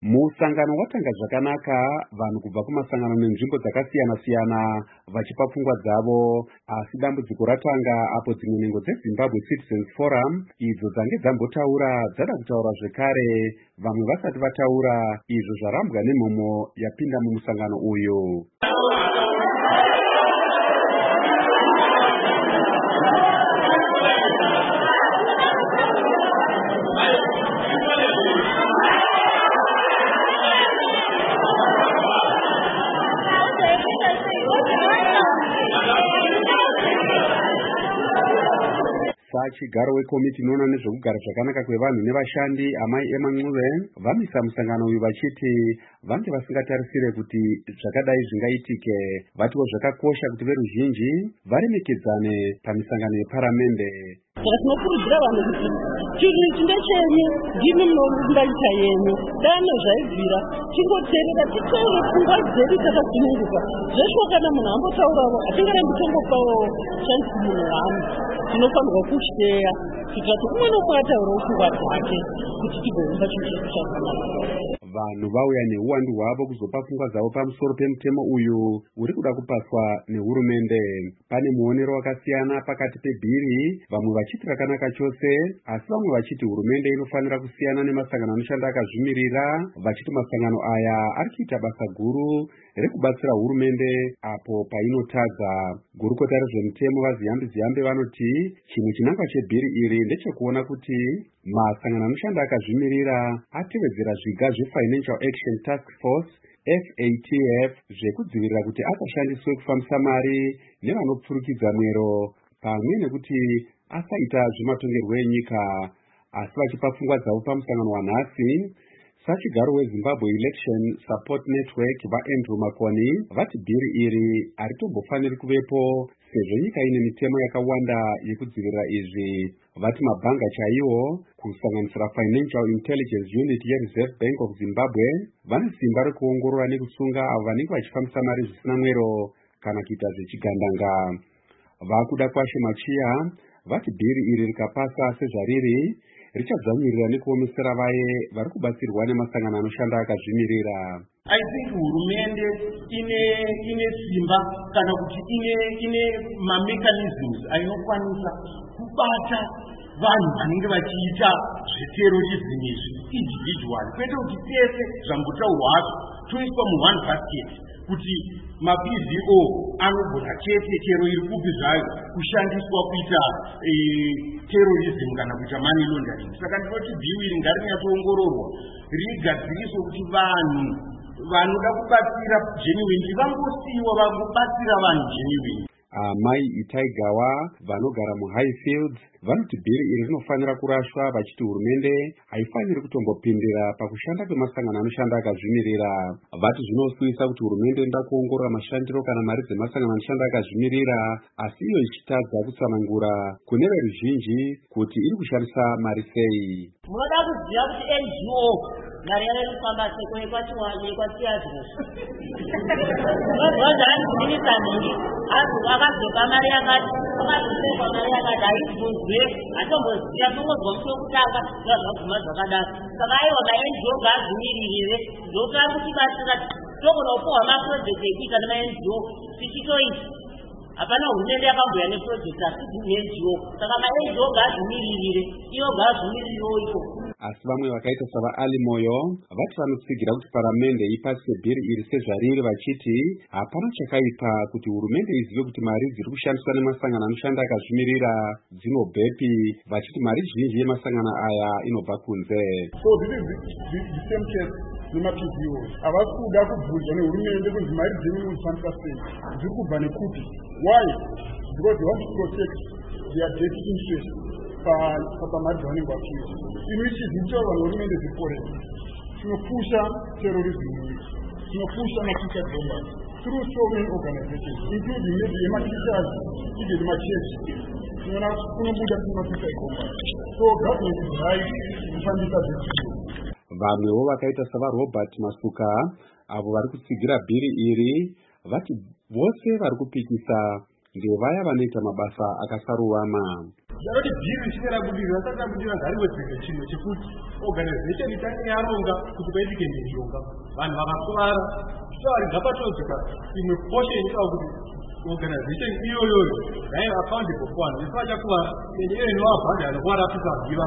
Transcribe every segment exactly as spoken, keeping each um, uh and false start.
Musangano watanga zvakanaka, vanhu kubva kumasangano nenzvimbo dzakasiyana-siyana vachipa pfungwa dzavo, asi dambudziko ratanga apo dzimwe nhengo dzeZimbabwe Citizens Forum idzo dzange dzambotaura dzada kutaura zvekare vamwe vasati vataura, izvo zvarambwa nemhomo yapinda mumusangano uyu. Chigaro wekomiti inoona nezvekugara zvakanaka kwevanhu nevashandi amai Emma Ncube vamisa musangano uyu vachiti vange vasingatarisire kuti zvakadai zvingaitike. Vatiwo zvakakosha kuti veruzhinji varemekedzane pamisangano yeparamende. Tinokurudzira vanhu kuti chinhu ichi ndechenyu, ndimi munoumbaita yenyu, dano zvaibvira tingoteerera titeure pfungwa dzedu takasununguka. Zvesho kana munhu ambotaurawo hatingarembi tombopawo chansi munhu wani. Tinofanirwa kusheya kuitira kuti umwe nomwe ataurawo pfungwa dzake kuti tigoumba chinhu chakanaka. Vanhu vauya neuwandu hwavo kuzopa pfungwa dzavo pamusoro pemutemo uyu uri kuda kupaswa nehurumende. Pane muonero wakasiyana pakati pebhiri, vamwe vachiti rakanaka chose, asi vamwe vachiti hurumende inofanira kusiyana nemasangano anoshanda akazvimirira, vachiti masangano aya ari kuita basa guru rekubatsira hurumende apo painotadza. Gurukota rezvemutemo vaZiyambi-Ziyambe vanoti chimwe chinangwa chebhiri iri ndechekuona kuti masangano anoshanda akazvimirira atevedzera zviga zveFinancial Action Task Force F A T F zvekudzivirira kuti asashandiswe kufambisa mari nevanopfurukidza mwero, pamwe nekuti asaita zvematongerwo enyika. Asi vachipa pfungwa dzavo pamusangano wanhasi, sachigaro weZimbabwe Election Support Network vaAndrew Makoni vati bhiri iri haritombofaniri kuvepo sezvo nyika ine mitemo yakawanda yekudzivirira izvi. Vati mabhanga chaiwo, kusanganisira Financial Intelligence Unit yeReserve Bank of Zimbabwe, vane simba rekuongorora nekusunga avo vanenge vachifambisa mari zvisina mwero kana kuita zvechigandanga. Vakuda kwashe Machiya vati bhiri iri rikapasa sezvariri richadzanyirira nekuomesera vaye vari kubatsirwa nemasangano anoshanda akazvimirira. I think hurumende ine ine simba kana kuti ine ine ma-mechanisms ainokwanisa kubata vanhu vanenge vachiita zveterorism izvi individual, kwete kuti tese zvambotaurwazo toiswa muone basket kuti ma-P Z O anogona chete chero iri kupi zvayo kushandiswa kuita e, terrorism kana kuita money laundering. Saka ndinoti bhiu iri ngarinyatsoongororwa rigadziriswe kuti vanhu vanoda kubatsira genuine vangosiyiwa vangobatsira vanhu genuine. Amai Itaigawa vanogara muHighfield vanoti bhiri iri rinofanira kurashwa, vachiti hurumende haifaniri kutombopindira pakushanda kwemasangano anoshanda akazvimirira. Vati zvinosuvisa kuti hurumende inoda kuongorora mashandiro kana mari dzemasangano anoshanda akazvimirira, asi iyo ichitadza kutsanangura kune veruzhinji kuti iri kushandisa mari sei. Munoda kuziva kuti N G O mari yavo irikufamba sei kwatiyazi vazaanziminisa nhingi akazopa mari yakati akazosepa mari yakati haizvuzwe hatomboziva tongozwa musi wekutanga zvazvaguma zvakadaro. Saka aiwa ma-N G O ngaazvimiririre zvokaa kutibatsira togona kupuhwa maprojekti ekuita nema-N G O tichitoita. Hapana hurumende yakamboya neprojekti asi dzine-N G O, saka ma-N G O ngaazvimiririre iyo ngaazvimiririro iko. Asi vamwe vakaita sava Ali Moyo vati vanotsigira kuti paramende ipasise bhiri iri sezvariri, vachiti hapana chakaipa kuti hurumende izive kuti mari dziri kushandiswa nemasangano anoshanda akazvimirira dzinobvepi, vachiti mari zhinji yemasangano aya inobva kunze. So this is the, the, the same case nema-P Z O havasi kuda kubvunzwa nehurumende kuti mari dzenyu munoshandisa sei, dziri kubva nekupi. Why? Because they want to protect their dirty interest pamari dzavanenge vachiita. Ino ichi zvinotaura vanhu hurumende dzikore tinopusha terrorism iyi, tinopusha ma-teacher bombers through so many organizations including maybe ema-teachers even ma-church tinoona kunobuda kuma-teacher bombers. So government is right kufambisa zvechizvo. Vamwewo vakaita savaRobert Masuka avo vari kutsigira bhiri iri vati vose vari kupikisa ndevaya vanoita mabasa akasarurama. Daroti bhiri richine rabudira rasati rabudira ngariwedzeke chimwe chekuti organization itange yaronga kuti paitike mhirizhonga vanhu vakakuvara zvichavaribva patodzeka imwe portion itawa kuti organization iyoyoyo nayo accountable for vanhu vese vachakuvara ende iyo inovabhadha anokuvarapisa mhiva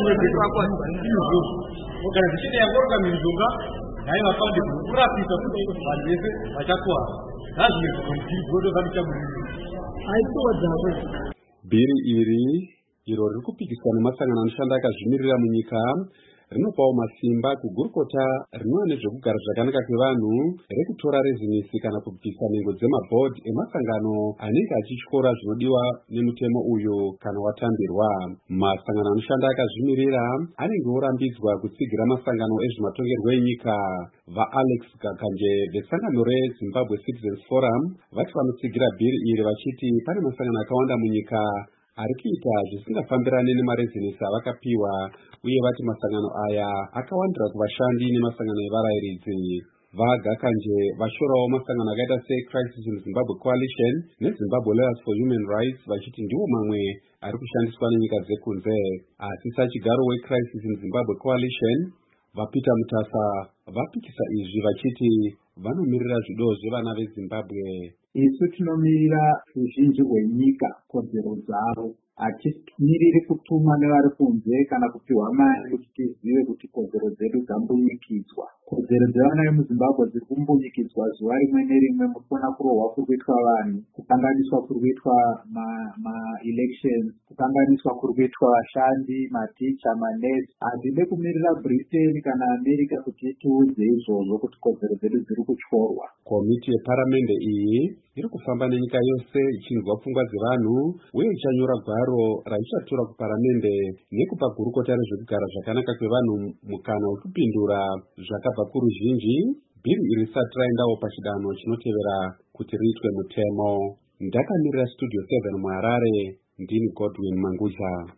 izvozvo organization yangoronga mhirizhonga nayo accountable kurapisa kuti vanhu vese vachakuvara zvazvimwe zvikonzirwodovanichamuriri aitowadzawe bhiri iri iro riri kupikiswa nemasangano anoshanda akazvimirira munyika rinopawo masimba kugurukota rinoona nezvekugara zvakanaka kwevanhu rekutora rezinesi kana kubvisa nhengo dzemabhodhi emasangano anenge achityora zvinodiwa nemutemo uyu kana watambirwa. Masangano anoshanda akazvimirira anenge orambidzwa kutsigira masangano ezvematongerwo enyika. VaAlex Gakanje vesangano reZimbabwe Citizens Forum vati vanotsigira bhiri iri vachiti pane masangano akawanda munyika ari kuita zvisingafambirane nemarezinesi avakapiwa, uye vati masangano aya akawandira kuvashandi nemasangano evarayiridzi. VaGakanje vashorawo masangano akaita seCrisis in Zimbabwe Coalition neZimbabwe Lawyers for Human Rights vachiti ndiwo mamwe ari kushandiswa nenyika dzekunze. Asi sachigaro weCrisis in Zimbabwe Coalition vaPeter Mutasa vapikisa izvi vachiti vanomirira zvido zvevana veZimbabwe. Isu tinomirira ruzhinji rwenyika kodzero dzavo, hatimiriri kutumwa nevari kunze kana kupiwa mari kuti tizive kuti kodzero dzedu dzambunyikidzwa. Kodzero dzevana vemuZimbabwe dziri kumbunyikidzwa zuva rimwe nerimwe, mukona kurohwa kuri kuitwa vanhu, kukanganiswa kuri kuitwa ma-elections, kukanganiswa kuri kuitwa vashandi, maticha, manesi. Handide kumirira Britain kana America kuti itiudze izvozvo kuti kodzero dzedu dziri kutyorwa. Komiti yeparamende iyi iri kufamba nenyika yose ichinzwa pfungwa dzevanhu uye ichanyora gwaro raichatura kuparamende nekupa gurukota rezvekugara zvakanaka kwevanhu mukana wekupindura zvakabva kuruzhinji bhiri iri risati raendawo pachidanho chinotevera kuti riitwe mutemo. Ndakamirira Studio seven muHarare, ndini Godwin Manguza.